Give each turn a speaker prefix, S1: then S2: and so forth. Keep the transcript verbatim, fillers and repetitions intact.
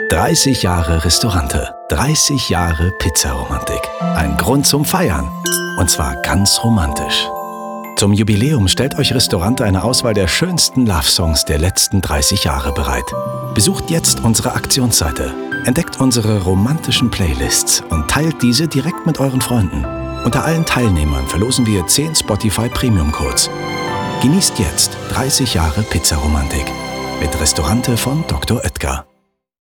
S1: dreißig Jahre Restaurante, dreißig Jahre Pizzaromantik. Ein Grund zum Feiern. Und zwar ganz romantisch. Zum Jubiläum stellt euch Restaurante eine Auswahl der schönsten Love-Songs der letzten dreißig Jahre bereit. Besucht jetzt unsere Aktionsseite, entdeckt unsere romantischen Playlists und teilt diese direkt mit euren Freunden. Unter allen Teilnehmern verlosen wir zehn Spotify Premium Codes. Genießt jetzt dreißig Jahre Pizzaromantik mit Restaurante von Doktor Oetker.